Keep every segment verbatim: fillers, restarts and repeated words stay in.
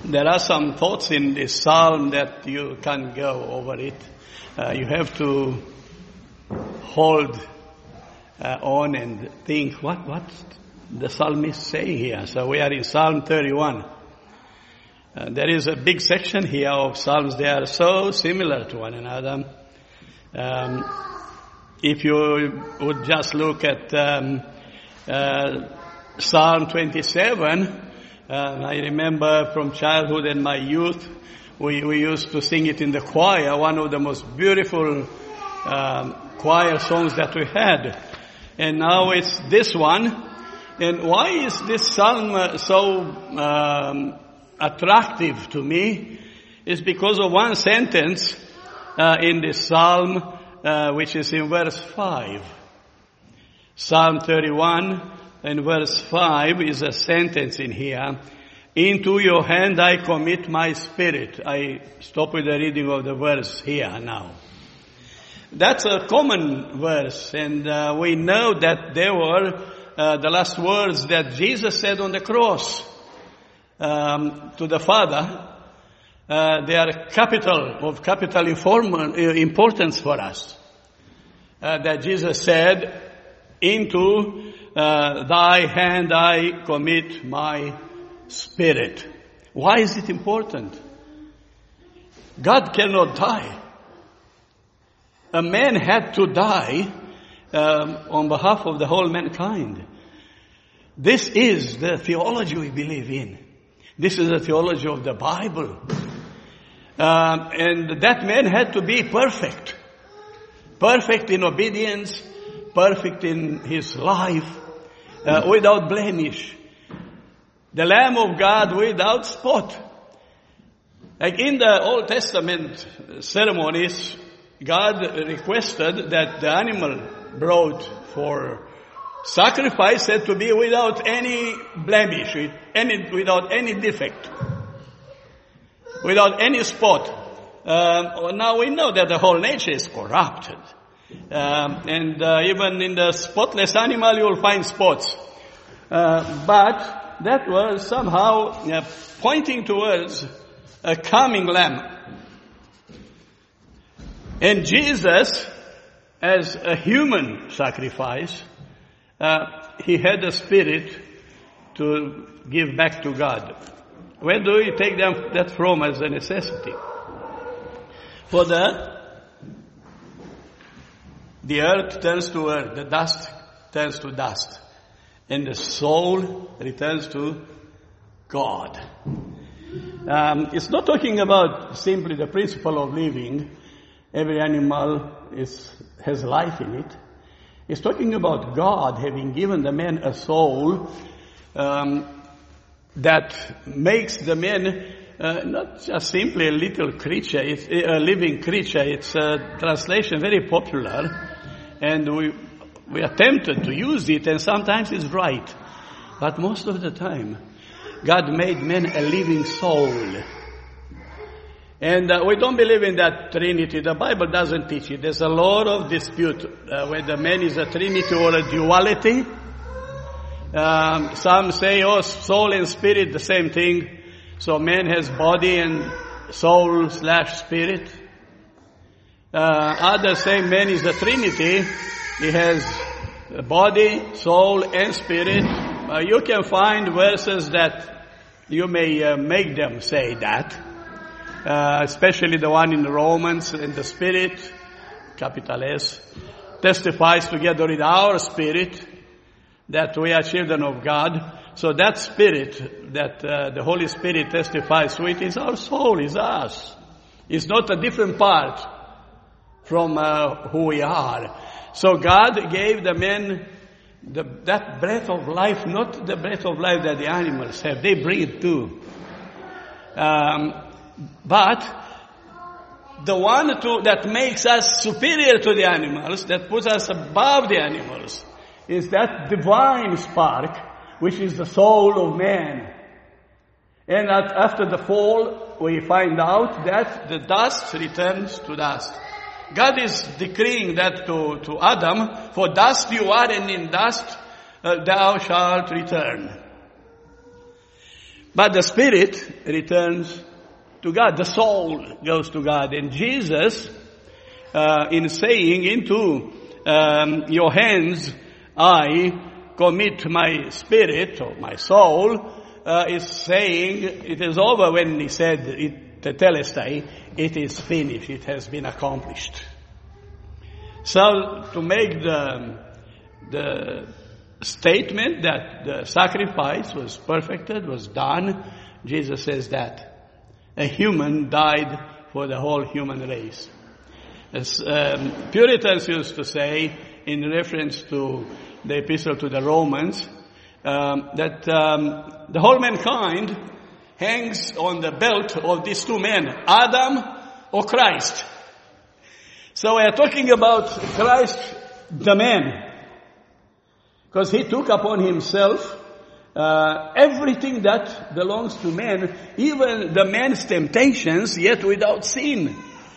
There are some thoughts in this psalm that you can't go over it. Uh, you have to hold uh, on and think, what what the psalmist say here? So we are in Psalm thirty-one. Uh, there is a big section here of psalms. They are so similar to one another. Um, if you would just look at um, uh, Psalm twenty-seven, uh, I remember from childhood and my youth, we, we used to sing it in the choir, one of the most beautiful um, choir songs that we had. And now it's this one. And why is this psalm uh, so um, attractive to me? It's because of one sentence uh, in this psalm, uh, which is in verse five. Psalm thirty-one and verse five is a sentence in here. Into your hand I commit my spirit. I stop with the reading of the verse here now. That's a common verse, and uh, we know that there were uh, the last words that Jesus said on the cross um, to the Father. Uh, they are capital, of capital inform- importance for us. Uh, that Jesus said, into uh, thy hand I commit my spirit. Why is it important? God cannot die. A man had to die um, on behalf of the whole mankind. This is the theology we believe in. This is the theology of the Bible. Um, and that man had to be perfect. Perfect in obedience, perfect in his life, uh, without blemish. The Lamb of God without spot. Like in the Old Testament ceremonies, God requested that the animal brought for sacrifice had to be without any blemish, any, without any defect, without any spot. Um, now we know that the whole nature is corrupted. Um, and uh, even in the spotless animal you will find spots. Uh, but that was somehow uh, pointing towards a coming lamb. And Jesus, as a human sacrifice, uh, he had a spirit to give back to God. Where do we take them, that from as a necessity? For the, the earth turns to earth, the dust turns to dust, and the soul returns to God. Um, it's not talking about simply the principle of living. Every animal is, has life in it. It's talking about God having given the man a soul um, that makes the man uh, not just simply a little creature, it's a living creature. It's a translation very popular, and we we are tempted to use it, and sometimes it's right. But most of the time, God made man a living soul. And uh, we don't believe in that Trinity. The Bible doesn't teach it. There's a lot of dispute uh, whether man is a Trinity or a duality. Um, some say, oh, soul and spirit, the same thing. So man has body and soul slash spirit. Uh, others say man is a Trinity. He has a body, soul, and spirit. Uh, you can find verses that you may uh, make them say that. Uh, especially the one in Romans, and the Spirit, capital S, testifies together with our spirit that we are children of God. So that spirit that uh, the Holy Spirit testifies with is our soul, is us. It's not a different part from uh, who we are. So God gave the men the, that breath of life, not the breath of life that the animals have. They breathe too. Um, But the one to, that makes us superior to the animals, that puts us above the animals, is that divine spark, which is the soul of man. And at, after the fall, we find out that the dust returns to dust. God is decreeing that to, to Adam, for dust you are, and in dust uh, thou shalt return. But the spirit returns to God. The soul goes to God. And Jesus, uh, in saying, into um, your hands I commit my spirit or my soul, uh, is saying it is over when he said, it, tetelestai, it is finished, it has been accomplished. So to make the, the statement that the sacrifice was perfected, was done, Jesus says that a human died for the whole human race. As um, Puritans used to say, in reference to the epistle to the Romans, um, that um, the whole mankind hangs on the belt of these two men, Adam or Christ. So we are talking about Christ, the man, because he took upon himself uh, everything that belongs to man, even the man's temptations, yet without sin.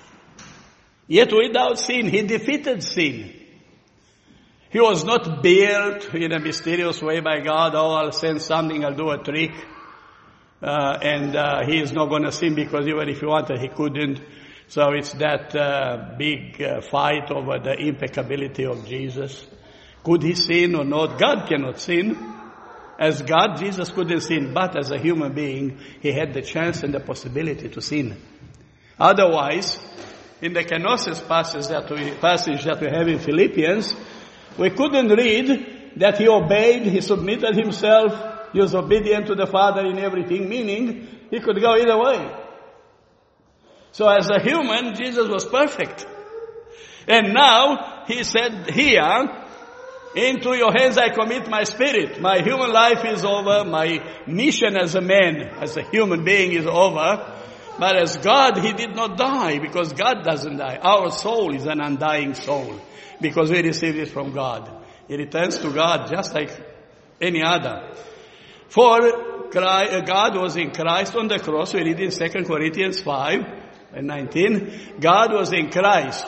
Yet without sin, he defeated sin. He was not built in a mysterious way by God. Oh, I'll send something, I'll do a trick. Uh, and uh, he is not going to sin because even if he wanted, he couldn't. So it's that uh, big uh, fight over the impeccability of Jesus. Could he sin or not? God cannot sin. As God, Jesus couldn't sin. But as a human being, he had the chance and the possibility to sin. Otherwise, in the kenosis passage that we, passage that we have in Philippians, we couldn't read that he obeyed, he submitted himself, he was obedient to the Father in everything, meaning he could go either way. So as a human, Jesus was perfect. And now, he said here, into your hands I commit my spirit. My human life is over. My mission as a man, as a human being is over. But as God, he did not die because God doesn't die. Our soul is an undying soul because we received it from God. It returns to God just like any other. For God was in Christ on the cross. We read in Second Corinthians five and nineteen. God was in Christ,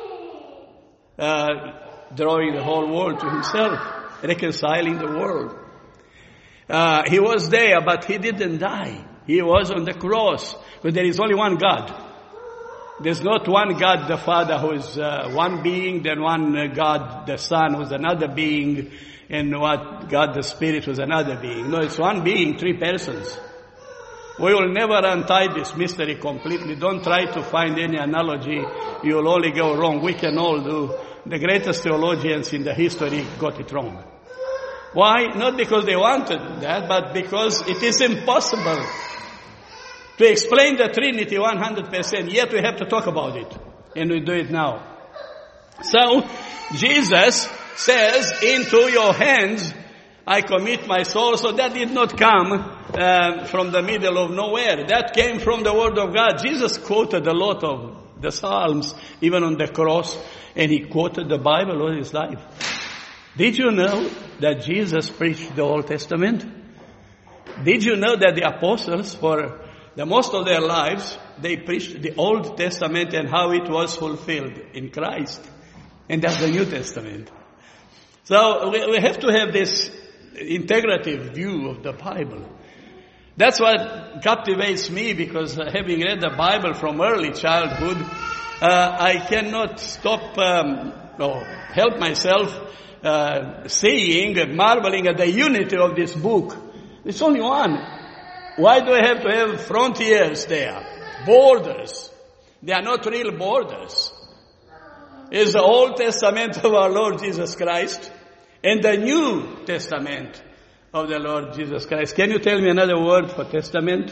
uh, drawing the whole world to himself, reconciling the world. Uh, he was there, but he didn't die. He was on the cross. But there is only one God. There's not one God the Father who is uh, one being, then one uh, God the Son who is another being, and what God the Spirit was another being. No, it's one being, three persons. We will never untie this mystery completely. Don't try to find any analogy. You will only go wrong. We can all do. The greatest theologians in the history got it wrong. Why? Not because they wanted that, but because it is impossible to explain the Trinity one hundred percent. Yet we have to talk about it. And we do it now. So, Jesus says, into your hands I commit my soul. So that did not come uh, from the middle of nowhere. That came from the Word of God. Jesus quoted a lot of the Psalms, even on the cross, and he quoted the Bible all his life. Did you know that Jesus preached the Old Testament? Did you know that the apostles, for the most of their lives, they preached the Old Testament and how it was fulfilled in Christ? And that's the New Testament. So we, we have to have this integrative view of the Bible. That's what captivates me, because having read the Bible from early childhood, uh, I cannot stop um, or help myself uh, seeing and marveling at the unity of this book. It's only one. Why do I have to have frontiers there? Borders. They are not real borders. It's the Old Testament of our Lord Jesus Christ and the New Testament of the Lord Jesus Christ. Can you tell me another word for testament?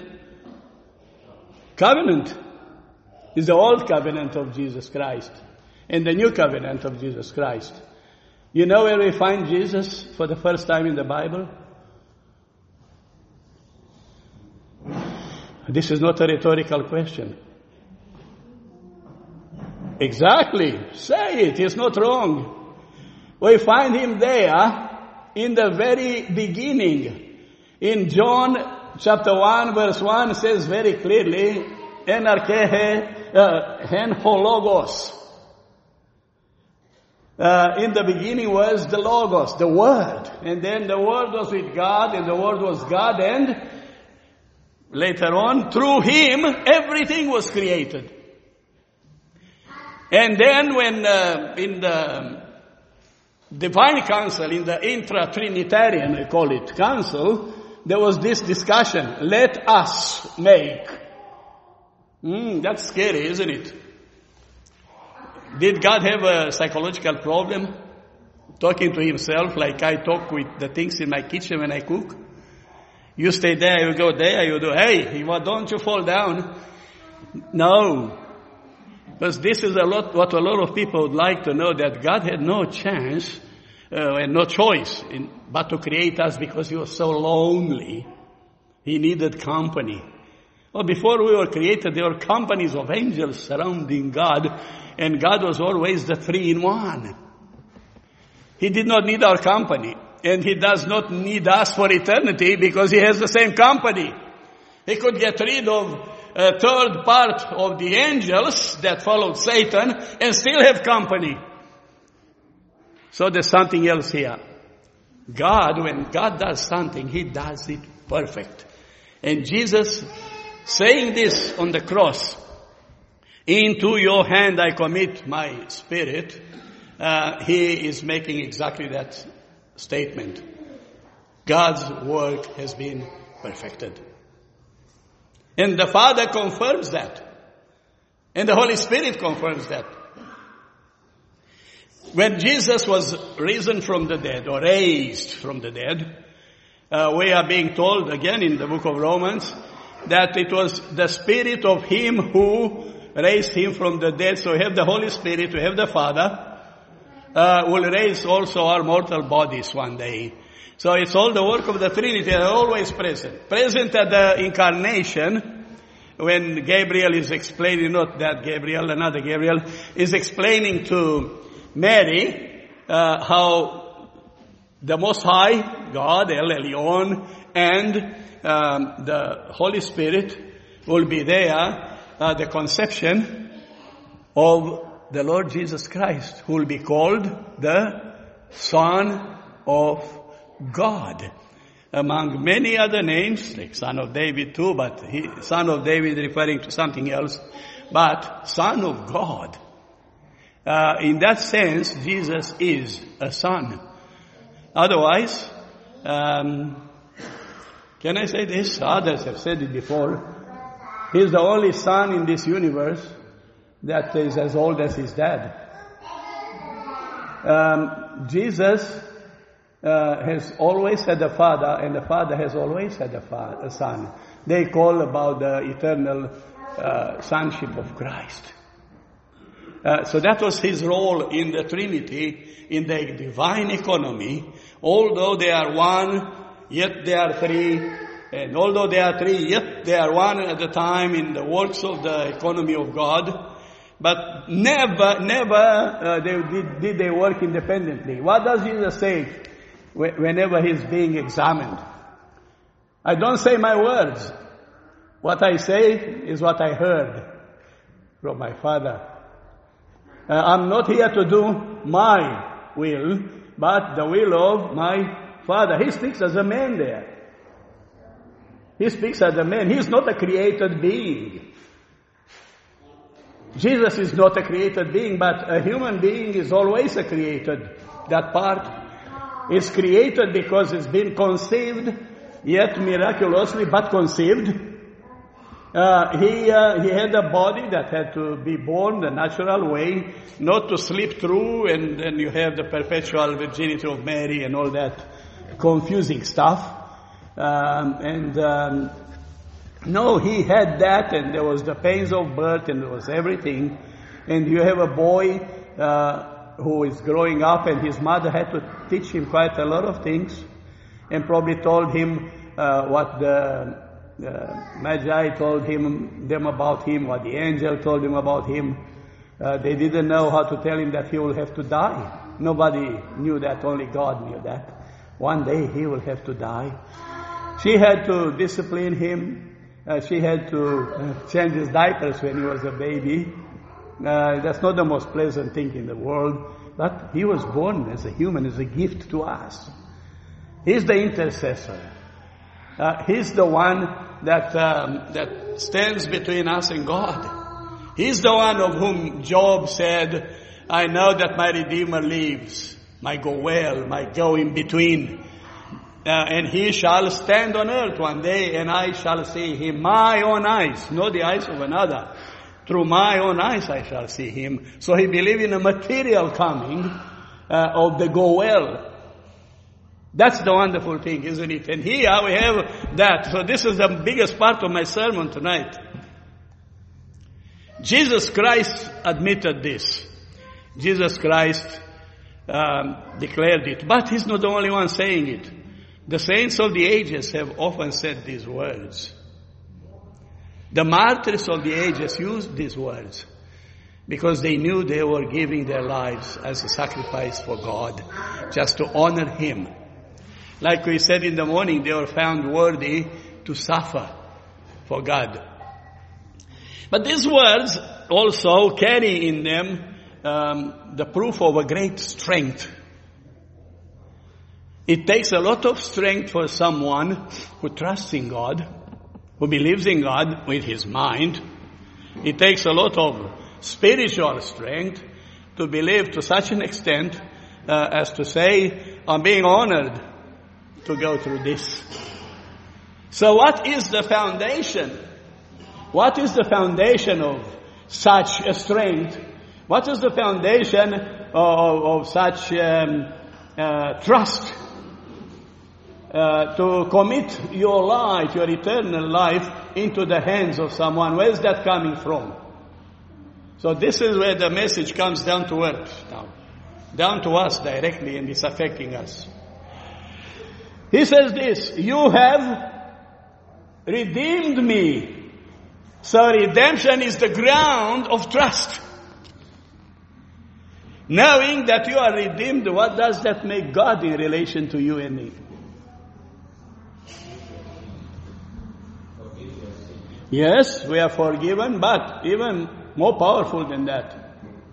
Covenant is the Old Covenant of Jesus Christ and the New Covenant of Jesus Christ. You know where we find Jesus for the first time in the Bible? This is not a rhetorical question. Exactly. Say it. It's not wrong. We find him there in the very beginning. In John chapter one verse one says very clearly, Enarchehe hen hologos. Uh, in the beginning was the Logos, the Word. And then the Word was with God, and the Word was God, and later on, through him, everything was created. And then when uh, in the Divine Council, in the intra-Trinitarian, we call it, council, there was this discussion, let us make. Mm, that's scary, isn't it? Did God have a psychological problem? Talking to himself like I talk with the things in my kitchen when I cook? You stay there, you go there, you do, hey, don't you fall down. No. Because this is a lot, what a lot of people would like to know, that God had no chance uh, and no choice in, but to create us because he was so lonely. He needed company. Well, before we were created, there were companies of angels surrounding God, and God was always the three-in-one. He did not need our company, and he does not need us for eternity because he has the same company. He could get rid of a third part of the angels that followed Satan and still have company. So there's something else here. God, when God does something, he does it perfect. And Jesus saying this on the cross, into your hand I commit my spirit, uh, he is making exactly that statement. God's work has been perfected. And the Father confirms that. And the Holy Spirit confirms that. When Jesus was risen from the dead, or raised from the dead, uh, we are being told again in the book of Romans that it was the Spirit of him who raised him from the dead. So we have the Holy Spirit, we have the Father, uh, will raise also our mortal bodies one day. So it's all the work of the Trinity. They are always present. Present at the incarnation, when Gabriel is explaining, not that Gabriel, another Gabriel, is explaining to Mary uh, how the Most High, God, El Elyon, and um, the Holy Spirit will be there, uh, the conception of the Lord Jesus Christ, who will be called the Son of God. Among many other names, like Son of David too, but he, Son of David referring to something else, but Son of God. Uh, in that sense, Jesus is a son. Otherwise, um, can I say this? Others have said it before. He's the only son in this universe that is as old as his dad. Um, Jesus uh, has always had a father, and the father has always had a, fa- a son. They call about the eternal uh, sonship of Christ. Uh, so that was his role in the Trinity, in the divine economy. Although they are one, yet they are three. And although they are three, yet they are one at a time in the works of the economy of God. But never, never uh, they did, did they work independently. What does Jesus say whenever he's being examined? I don't say my words. What I say is what I heard from my Father. Uh, I'm not here to do my will, but the will of my Father. He speaks as a man there. He speaks as a man. He is not a created being. Jesus is not a created being, but a human being is always a created. That part is created because it's been conceived, yet miraculously, but conceived. Uh, he uh, he had a body that had to be born the natural way, not to slip through, and then you have the perpetual virginity of Mary and all that confusing stuff. Um, and um, no, he had that, and there was the pains of birth, and there was everything. And you have a boy uh, who is growing up, and his mother had to teach him quite a lot of things, and probably told him uh, what the uh, Magi told him them about him, what the angel told him about him. Uh, they didn't know how to tell him that he will have to die. Nobody knew that, only God knew that. One day he will have to die. She had to discipline him. Uh, she had to uh, change his diapers when he was a baby. Uh, that's not the most pleasant thing in the world. But he was born as a human, as a gift to us. He's the intercessor. Uh, he's the one that, um, that stands between us and God. He's the one of whom Job said, I know that my Redeemer lives, my Goel, my go in between. Uh, and he shall stand on earth one day, and I shall see him. My own eyes, not the eyes of another. Through my own eyes I shall see him. So he believed in a material coming uh, of the Goel. That's the wonderful thing, isn't it? And here we have that. So this is the biggest part of my sermon tonight. Jesus Christ admitted this. Jesus Christ um, declared it. But he's not the only one saying it. The saints of the ages have often said these words. The martyrs of the ages used these words because they knew they were giving their lives as a sacrifice for God, just to honor Him. Like we said in the morning, they were found worthy to suffer for God. But these words also carry in them um, the proof of a great strength. It takes a lot of strength for someone who trusts in God, who believes in God with his mind. It takes a lot of spiritual strength to believe to such an extent uh, as to say, I'm being honored to go through this. So what is the foundation? What is the foundation of such a strength? What is the foundation of, of such um, uh, trust? Uh, to commit your life, your eternal life, into the hands of someone. Where is that coming from? So this is where the message comes down to earth now. Down to us directly, and it's affecting us. He says this, you have redeemed me. So redemption is the ground of trust. Knowing that you are redeemed, what does that make God in relation to you and me? Yes, we are forgiven, but even more powerful than that.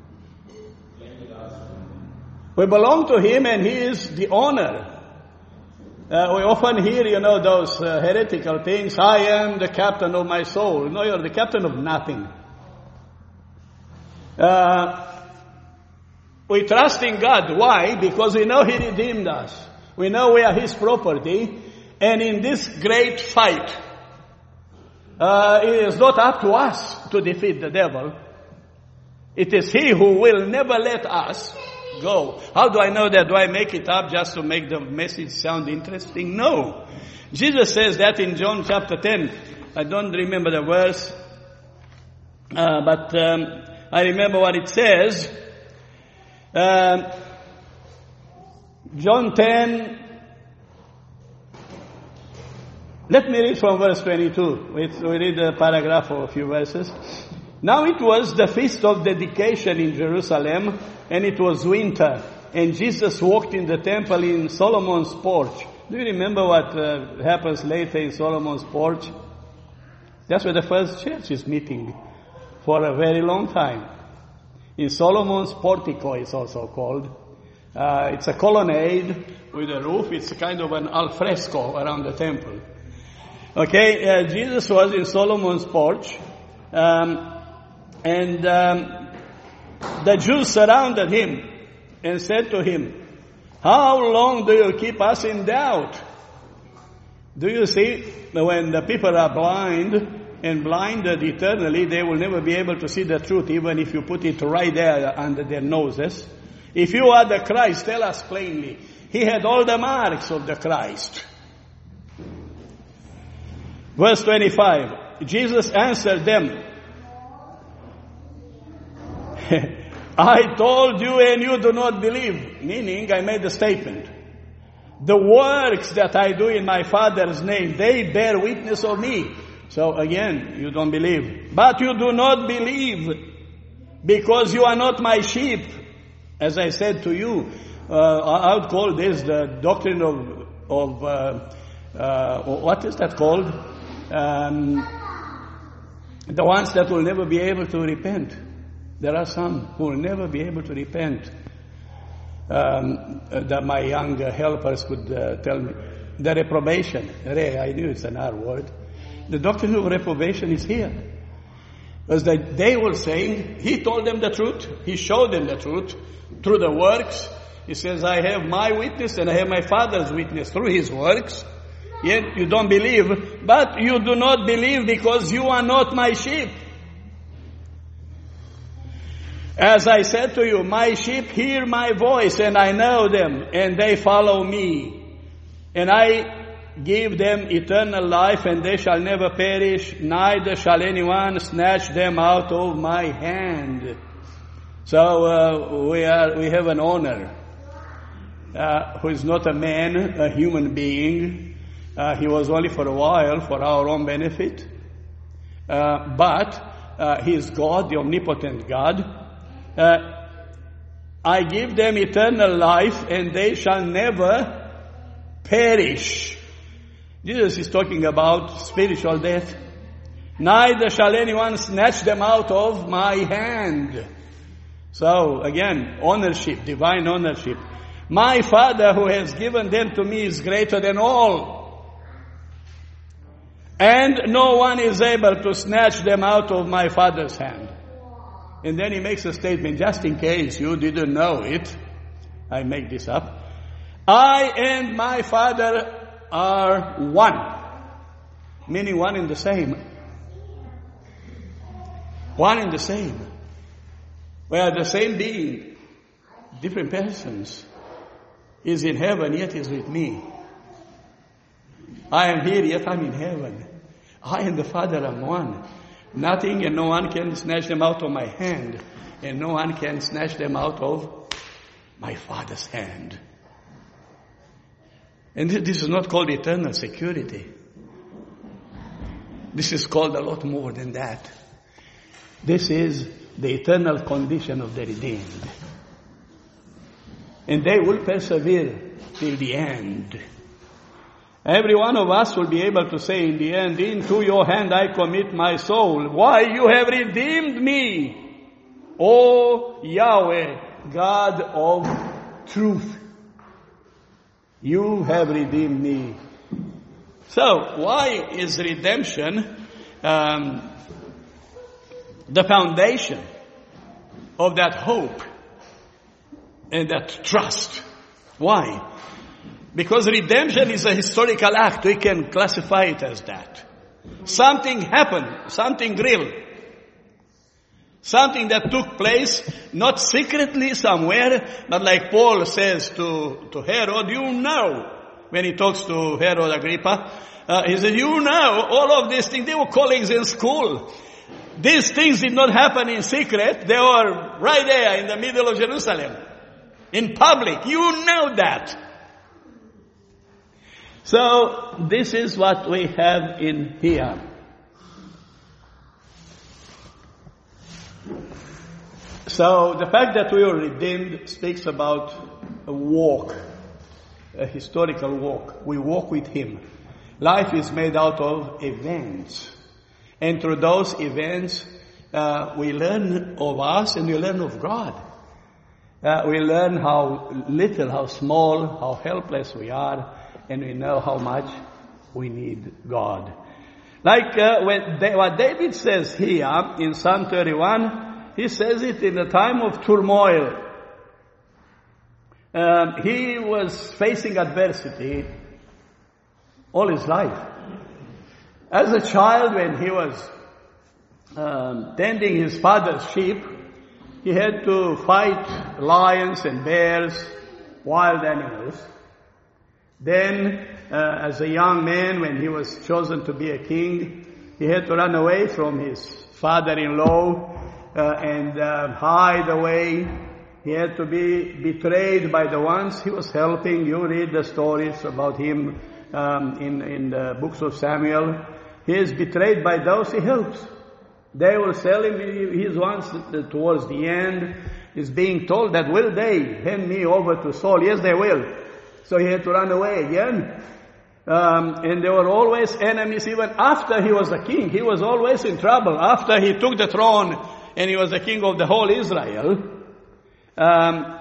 We belong to Him and He is the owner. Uh, we often hear, you know, those uh, heretical things, I am the captain of my soul. No, you're the captain of nothing. Uh, we trust in God. Why? Because we know He redeemed us. We know we are His property. And in this great fight, Uh, it is not up to us to defeat the devil. It is He who will never let us go. How do I know that? Do I make it up just to make the message sound interesting? No. Jesus says that in John chapter ten. I don't remember the verse, uh, but um, I remember what it says. Um, John ten. Let me read from verse twenty-two. We read a paragraph of a few verses. Now it was the feast of dedication in Jerusalem, and it was winter, and Jesus walked in the temple in Solomon's porch. Do you remember what uh, happens later in Solomon's porch? That's where the first church is meeting for a very long time. In Solomon's portico, it's also called. Uh, it's a colonnade with a roof. It's a kind of an alfresco around the temple. Okay, uh, Jesus was in Solomon's porch, um, and um, the Jews surrounded him and said to him, how long do you keep us in doubt? Do you see, when the people are blind and blinded eternally, they will never be able to see the truth, even if you put it right there under their noses. If you are the Christ, tell us plainly. He had all the marks of the Christ. Verse twenty-five, Jesus answered them, I told you and you do not believe. Meaning, I made a statement. The works that I do in my Father's name, they bear witness of me. So again, you don't believe. But you do not believe because you are not my sheep. As I said to you, uh, I would call this the doctrine of, of uh, uh, what is that called? Um, the ones that will never be able to repent. There are some who will never be able to repent. Um, that my young helpers could uh, tell me. The reprobation. Re, I knew it's an R word. The doctrine of reprobation is here. Because they, they were saying, he told them the truth, he showed them the truth through the works. He says, I have my witness and I have my Father's witness through his works. Yet you don't believe, but you do not believe because you are not my sheep. As I said to you, my sheep hear my voice and I know them and they follow me. And I give them eternal life and they shall never perish, neither shall anyone snatch them out of my hand. So uh, we are we have an owner uh, who is not a man, a human being. Uh, he was only for a while for our own benefit. Uh, but uh, he is God, the omnipotent God. Uh, I give them eternal life and they shall never perish. Jesus is talking about spiritual death. Neither shall anyone snatch them out of my hand. So again, ownership, divine ownership. My Father who has given them to me is greater than all. And no one is able to snatch them out of my Father's hand. And then he makes a statement, just in case you didn't know it. I make this up. I and my Father are one. Meaning one in the same. One in the same. We are the same being. Different persons. Is in heaven, yet is with me. I am here, yet I'm in heaven. I and the Father are one. Nothing and no one can snatch them out of my hand. And no one can snatch them out of my Father's hand. And this is not called eternal security. This is called a lot more than that. This is the eternal condition of the redeemed. And they will persevere till the end. Every one of us will be able to say in the end, into your hand I commit my soul. Why? You have redeemed me, O Yahweh, God of truth. You have redeemed me. So, why is redemption um, the foundation of that hope and that trust? Why? Because redemption is a historical act. We can classify it as that. Something happened, something real. Something that took place, not secretly somewhere, but like Paul says to, to Herod, you know, when he talks to Herod Agrippa, uh, he said, you know, all of these things, they were colleagues in school. These things did not happen in secret. They were right there in the middle of Jerusalem. In public. You know that. So, this is what we have in here. So, the fact that we are redeemed speaks about a walk, a historical walk. We walk with Him. Life is made out of events. And through those events, uh, we learn of us and we learn of God. Uh, we learn how little, how small, how helpless we are, and we know how much we need God. Like uh, when da- what David says here in Psalm thirty-one, he says it in a time of turmoil. Um, he was facing adversity all his life. As a child, when he was um, tending his father's sheep, he had to fight lions and bears, wild animals. Then, uh, as a young man, when he was chosen to be a king, he had to run away from his father-in-law uh, and uh, hide away. He had to be betrayed by the ones he was helping. You read the stories about him um, in, in the books of Samuel. He is betrayed by those he helps. They will sell him. He's once towards the end is being told that will they hand me over to Saul? Yes, they will. So he had to run away again. Um, and there were always enemies even after he was a king. He was always in trouble. After he took the throne and he was the king of the whole Israel, um,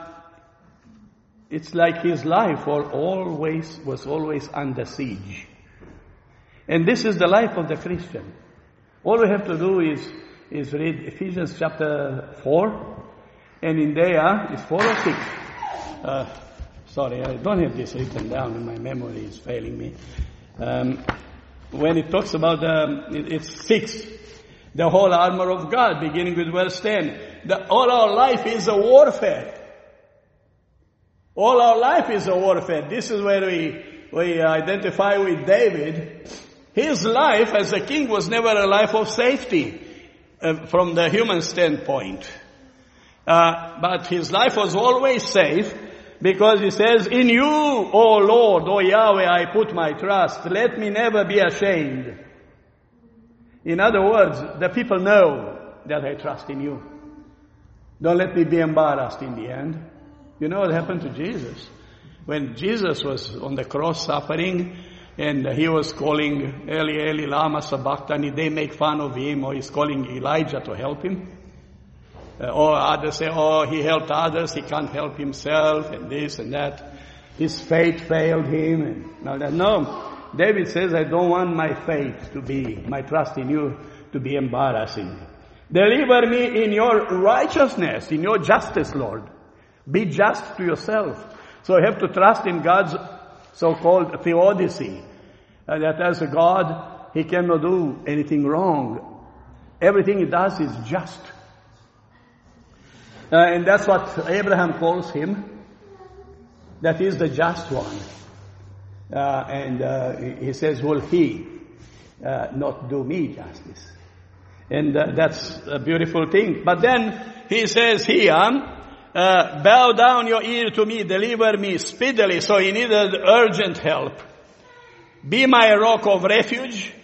it's like his life was always, was always under siege. And this is the life of the Christian. All we have to do is, is read Ephesians chapter four, and in there is four or six. Uh, sorry, I don't have this written down, and my memory is failing me. Um, when it talks about, um, it, it's six. The whole armor of God, beginning with verse ten. The, all our life is a warfare. All our life is a warfare. This is where we, we identify with David. His life as a king was never a life of safety uh, from the human standpoint. Uh, but his life was always safe because he says, in you, O Lord, O Yahweh, I put my trust. Let me never be ashamed. In other words, the people know that I trust in you. Don't let me be embarrassed in the end. You know what happened to Jesus? When Jesus was on the cross suffering, and he was calling Eli, Eli, lama sabachthani, they make fun of him, or he's calling Elijah to help him. Uh, or others say, oh, he helped others, he can't help himself, and this and that. His faith failed him, and all that. No. David says, I don't want my faith to be, my trust in you to be embarrassing. Deliver me in your righteousness, in your justice, Lord. Be just to yourself. So you have to trust in God's so-called theodicy. Uh, that as a God, He cannot do anything wrong. Everything He does is just. Uh, and that's what Abraham calls Him. That is the just one. Uh, and uh, he says, will he uh, not do me justice? And uh, that's a beautiful thing. But then he says here, uh, bow down your ear to me, deliver me speedily. So he needed urgent help. Be my rock of refuge,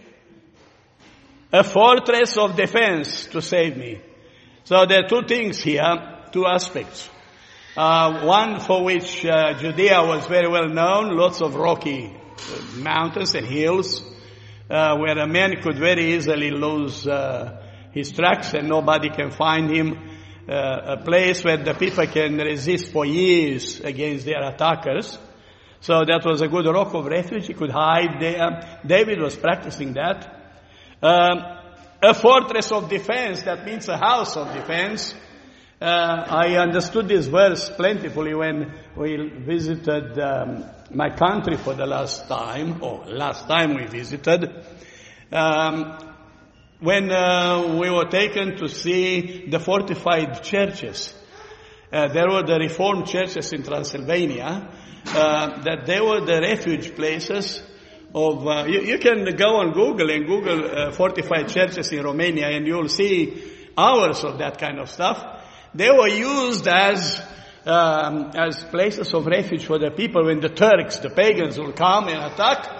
a fortress of defense to save me. So there are two things here, two aspects. Uh, one for which uh, Judea was very well known, lots of rocky uh, mountains and hills, uh, where a man could very easily lose uh, his tracks and nobody can find him. Uh, a place where the people can resist for years against their attackers. So that was a good rock of refuge. He could hide there. David was practicing that. Um, a fortress of defense, that means a house of defense. Uh, I understood this verse plentifully when we visited um, my country for the last time, or last time we visited, um, when uh, we were taken to see the fortified churches. Uh, there were the Reformed churches in Transylvania, uh, that they were the refuge places of, uh, you, you can go on Google and Google uh, fortified churches in Romania and you'll see hours of that kind of stuff. They were used as um, as places of refuge for the people when the Turks, the pagans, will come and attack.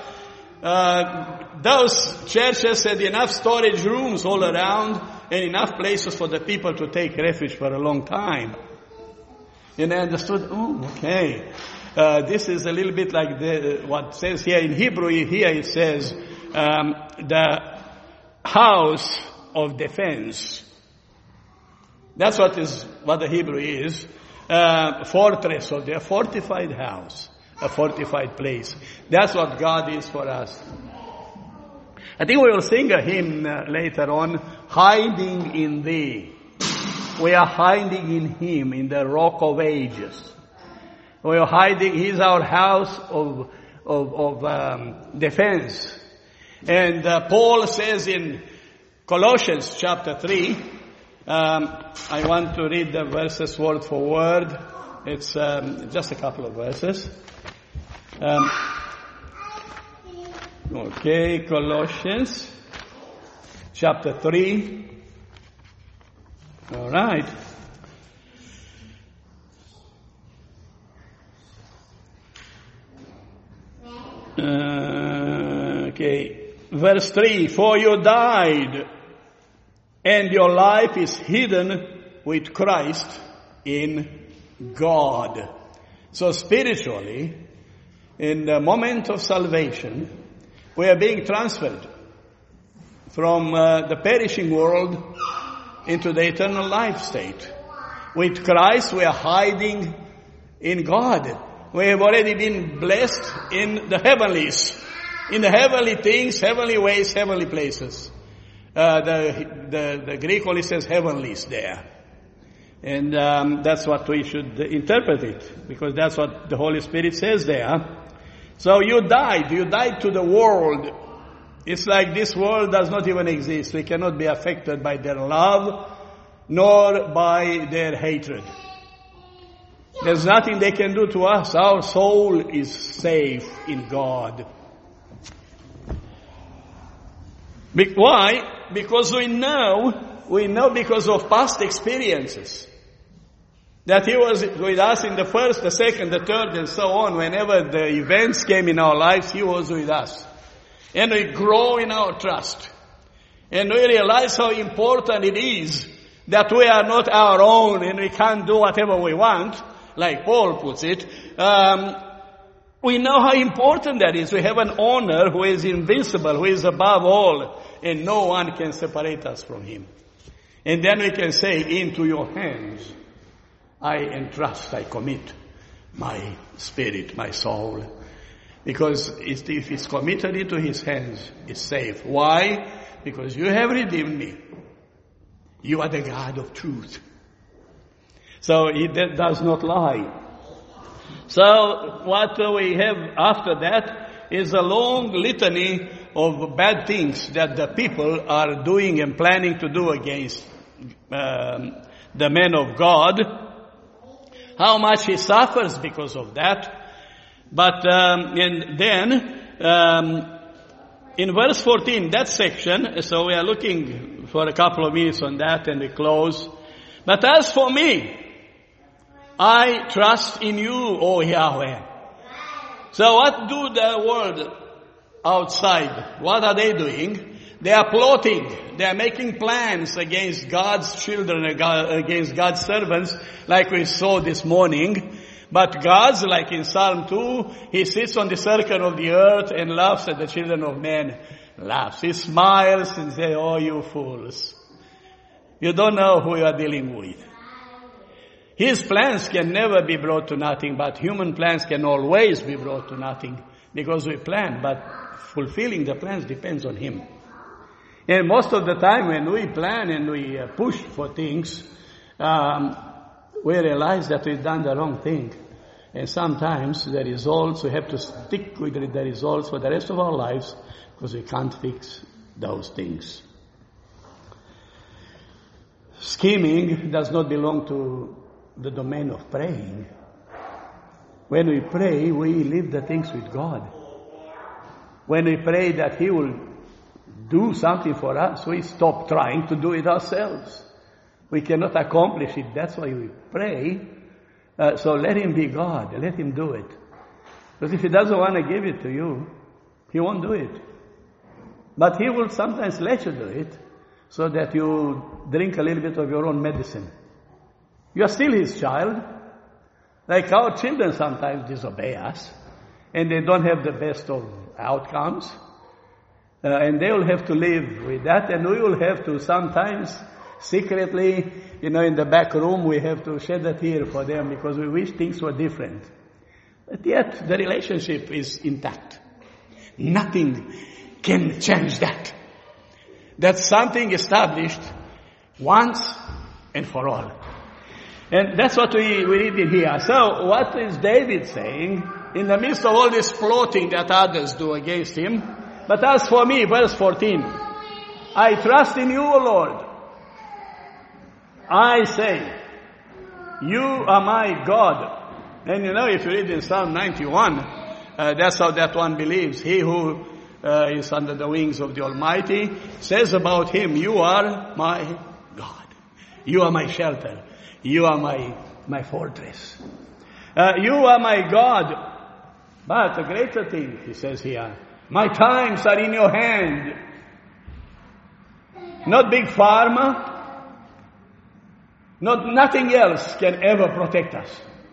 Uh, those churches had enough storage rooms all around and enough places for the people to take refuge for a long time. And I understood, oh, okay. Uh, this is a little bit like the, what says here in Hebrew. Here it says um, the house of defense. That's what is what the Hebrew is. Uh, fortress of the fortified house, a fortified place. That's what God is for us. I think we will sing a hymn uh, later on, hiding in Thee. We are hiding in Him, in the Rock of Ages. We are hiding. He's our house of of, of um, defense. And uh, Paul says in Colossians chapter three. Um, I want to read the verses word for word. It's um, just a couple of verses. Um, okay, Colossians chapter three. All right. Uh, okay, verse three. For you died, and your life is hidden with Christ in God. So spiritually, in the moment of salvation, we are being transferred from uh, the perishing world into the eternal life state. With Christ, we are hiding in God. We have already been blessed in the heavenlies. In the heavenly things, heavenly ways, heavenly places. Uh, the, the, the Greek only says heavenlies there. And um, that's what we should interpret it, because that's what the Holy Spirit says there. So you died. You died to the world. It's like this world does not even exist. We cannot be affected by their love, nor by their hatred. There's nothing they can do to us. Our soul is safe in God. Be- why? Because we know, we know because of past experiences, that He was with us in the first, the second, the third, and so on. Whenever the events came in our lives, He was with us. And we grow in our trust. And we realize how important it is that we are not our own and we can't do whatever we want, like Paul puts it. Um, we know how important that is. We have an owner who is invincible, who is above all, and no one can separate us from Him. And then we can say, into your hands I entrust, I commit my spirit, my soul. Because if it's committed into His hands, it's safe. Why? Because you have redeemed me. You are the God of truth. So He does not lie. So what we have after that is a long litany of bad things that the people are doing and planning to do against um, the men of God. How much He suffers because of that. But um, and then um, in verse fourteen, that section, so we are looking for a couple of minutes on that and we close. But as for me, I trust in you, O Yahweh. So what do the world outside, what are they doing? They are plotting. They are making plans against God's children, against God's servants, like we saw this morning. But God's, like in Psalm two, He sits on the circle of the earth and laughs at the children of men. Laughs. He smiles and says, oh, you fools. You don't know who you are dealing with. His plans can never be brought to nothing, but human plans can always be brought to nothing. Because we plan, but fulfilling the plans depends on Him. And most of the time when we plan and we uh, push for things, um, we realize that we've done the wrong thing. And sometimes the results, we have to stick with the results for the rest of our lives because we can't fix those things. Scheming does not belong to the domain of praying. When we pray, we leave the things with God. When we pray that He will do something for us, we stop trying to do it ourselves. We cannot accomplish it. That's why we pray. Uh, so let Him be God. Let Him do it. Because if He doesn't want to give it to you, He won't do it. But He will sometimes let you do it so that you drink a little bit of your own medicine. You are still His child. Like our children sometimes disobey us and they don't have the best of outcomes. Uh, and they will have to live with that, and we will have to sometimes secretly, you know, in the back room, we have to shed a tear for them because we wish things were different. But yet, the relationship is intact. Nothing can change that. That's something established once and for all. And that's what we, we read in here. So, what is David saying in the midst of all this plotting that others do against him? But as for me, verse fourteen, I trust in you, O Lord. I say, you are my God. And you know, if you read in Psalm ninety-one, uh, that's how that one believes. He who uh, is under the wings of the Almighty says about him, you are my God. You are my shelter. You are my, my fortress. Uh, you are my God. But a greater thing, he says here, my times are in your hand. Not big pharma. Not nothing else can ever protect us.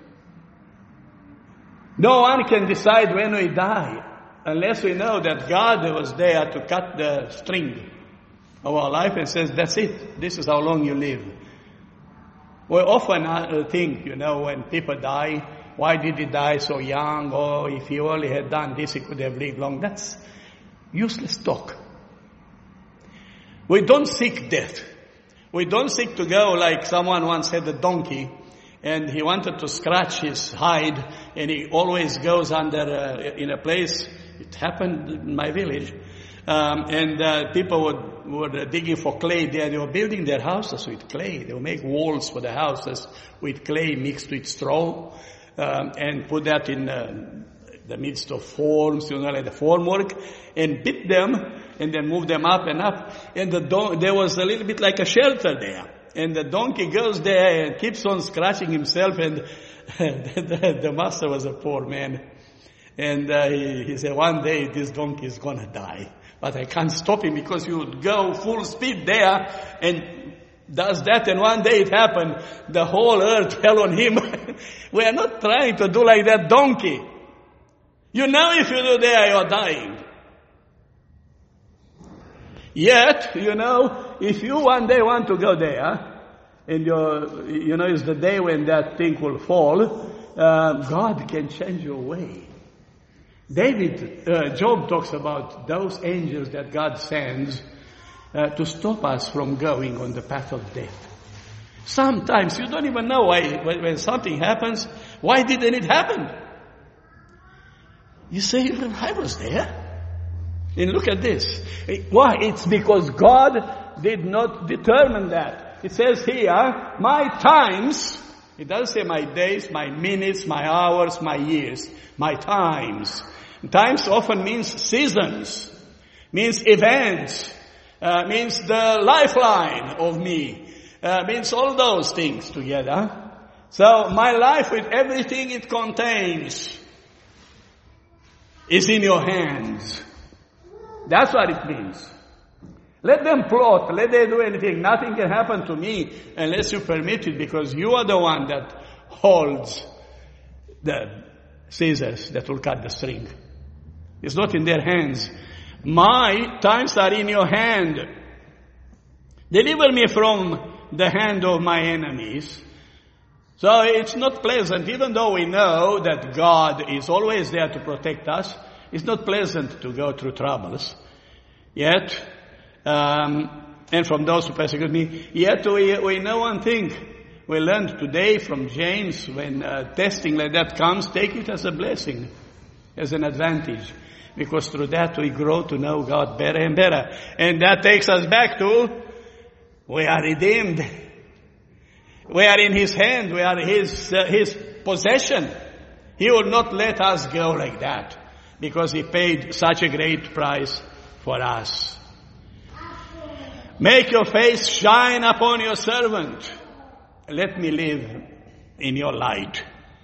No one can decide when we die unless we know that God was there to cut the string of our life and says, that's it. This is how long you live. We often think, you know, when people die, why did he die so young? Or if he only had done this, he could have lived long. That's, Useless talk. We don't seek death. We don't seek to go like someone once had a donkey and he wanted to scratch his hide and he always goes under uh, in a place. It happened in my village. Um, and uh, people would, were digging for clay there. They were building their houses with clay. They would make walls for the houses with clay mixed with straw um, and put that in uh, the midst of forms, you know, like the formwork, and beat them and then move them up and up. And the don- there was a little bit like a shelter there. And the donkey goes there and keeps on scratching himself. And the, the master was a poor man. And uh, he, he said, one day this donkey is going to die. But I can't stop him because you would go full speed there and does that. And one day it happened. The whole earth fell on him. We are not trying to do like that donkey. You know if you do there, you're dying. Yet, you know, if you one day want to go there, and you're, you know, it's the day when that thing will fall, uh, God can change your way. David, uh, Job talks about those angels that God sends uh, to stop us from going on the path of death. Sometimes you don't even know why, when something happens, why didn't it happen? You say, I was there. And look at this. Why? It's because God did not determine that. It says here, my times, it doesn't say my days, my minutes, my hours, my years, my times. Times often means seasons, means events, uh, means the lifeline of me, uh, means all those things together. So my life with everything it contains is in your hands. That's what it means. Let them plot, let them do anything. Nothing can happen to me unless you permit it, because you are the one that holds the scissors that will cut the string. It's not in their hands. My times are in your hand. Deliver me from the hand of my enemies. So it's not pleasant, even though we know that God is always there to protect us. It's not pleasant to go through troubles. Yet, um, and from those who persecute me, yet we, we know one thing. We learned today from James, when uh, testing like that comes, take it as a blessing, as an advantage. Because through that we grow to know God better and better. And that takes us back to, we are redeemed. We are in His hand. We are His, uh, His possession. He will not let us go like that, because He paid such a great price for us. Make your face shine upon your servant. Let me live in your light.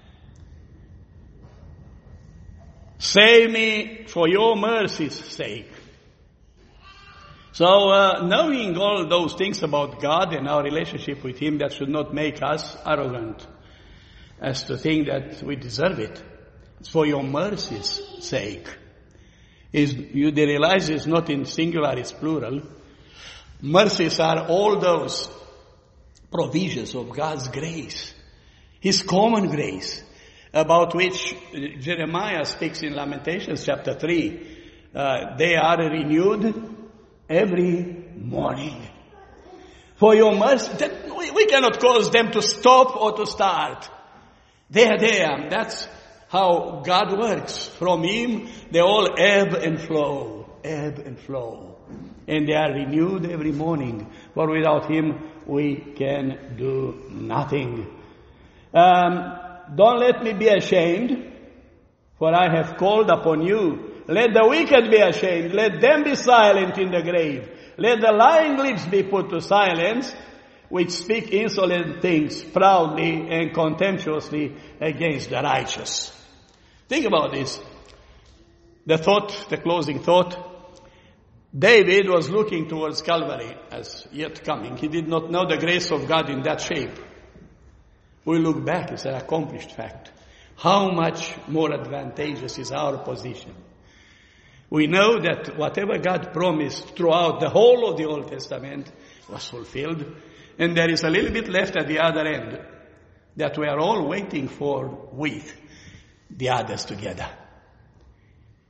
Save me for your mercy's sake. So, uh, knowing all those things about God and our relationship with Him, that should not make us arrogant as to think that we deserve it. It's for your mercy's sake. Is you realize it's not in singular, it's plural. Mercies are all those provisions of God's grace, His common grace, about which Jeremiah speaks in Lamentations chapter three. Uh, they are renewed every morning. For your mercy, that we, we cannot cause them to stop or to start. They are there. That's how God works. From Him, they all ebb and flow, ebb and flow. And they are renewed every morning. For without Him, we can do nothing. Um, don't let me be ashamed, for I have called upon you. Let the wicked be ashamed. Let them be silent in the grave. Let the lying lips be put to silence, which speak insolent things proudly and contemptuously against the righteous. Think about this. The thought, the closing thought. David was looking towards Calvary as yet coming. He did not know the grace of God in that shape. We look back, it's an accomplished fact. How much more advantageous is our position? We know that whatever God promised throughout the whole of the Old Testament was fulfilled. And there is a little bit left at the other end that we are all waiting for with the others together.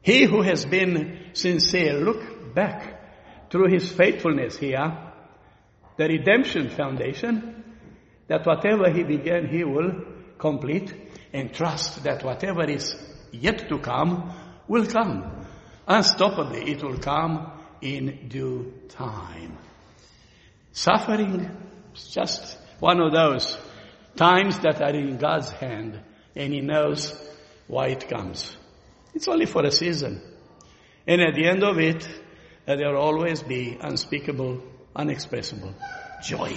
He who has been sincere, look back through his faithfulness here, the redemption foundation, that whatever he began, he will complete, and trust that whatever is yet to come will come. Unstoppably, it will come in due time. Suffering is just one of those times that are in God's hand, and he knows why it comes. It's only for a season. And at the end of it, uh, there will always be unspeakable, unexpressible joy.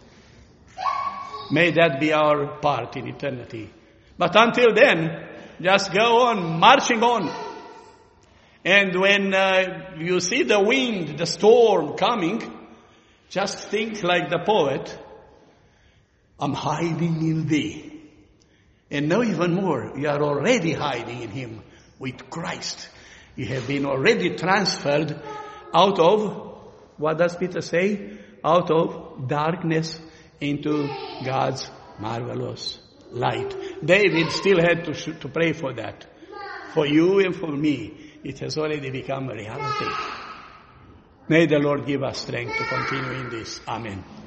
May that be our part in eternity. But until then, just go on, marching on. And when uh, you see the wind, the storm coming, just think like the poet, I'm hiding in thee. And know even more, you are already hiding in him with Christ. You have been already transferred out of, what does Peter say? Out of darkness into God's marvelous light. David still had to, sh- to pray for that. For you and for me, it has already become a reality. May the Lord give us strength to continue in this. Amen.